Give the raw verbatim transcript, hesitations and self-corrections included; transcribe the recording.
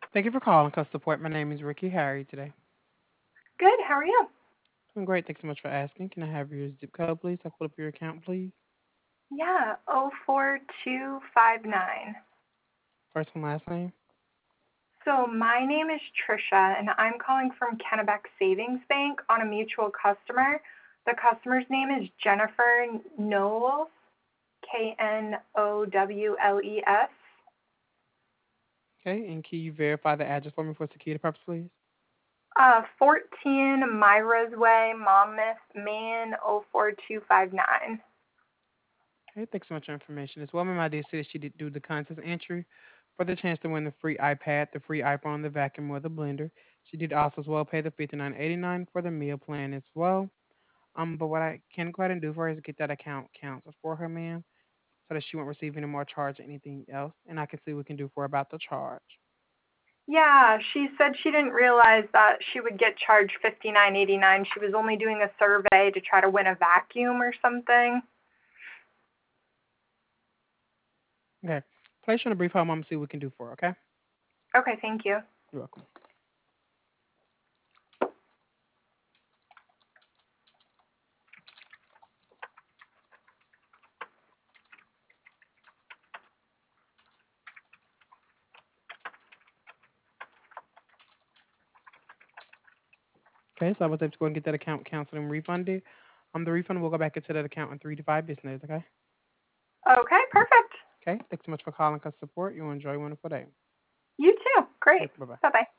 Thank you for calling Customer Support. My name is Ricky. How are you today? Good. How are you? I'm great. Thanks so much for asking. Can I have your zip code, please? I'll pull up your account, please. Yeah, oh four two five nine. First and last name. So my name is Trisha, and I'm calling from Kennebec Savings Bank on a mutual customer. The customer's name is Jennifer Knowles, K N O W L E S. Okay. And can you verify the address for me for security purpose, please? Uh, fourteen Myra's Way, Monmouth, Maine, oh four two five nine. Okay. Thanks so much for your information. This woman, my dear, said she did do the contest entry for the chance to win the free iPad, the free iPhone, the vacuum, or the blender. She did also as well pay the fifty nine eighty nine for the meal plan as well. Um, but what I can go ahead and do for her is get that account counted for her, ma'am, so that she won't receive any more charge or anything else. And I can see what we can do for her about the charge. Yeah, she said she didn't realize that she would get charged fifty nine eighty nine. She was only doing a survey to try to win a vacuum or something. Okay. Place you on a brief hold. I'm gonna see what we can do for her, okay? Okay, thank you. You're welcome. Okay, so I was able to go and get that account canceled and refunded. Um, the refund will go back into that account in three to five business days, okay? Okay, perfect. Okay, thanks so much for calling us support. You enjoy a wonderful day. You too. Great. Okay, bye bye. Bye bye.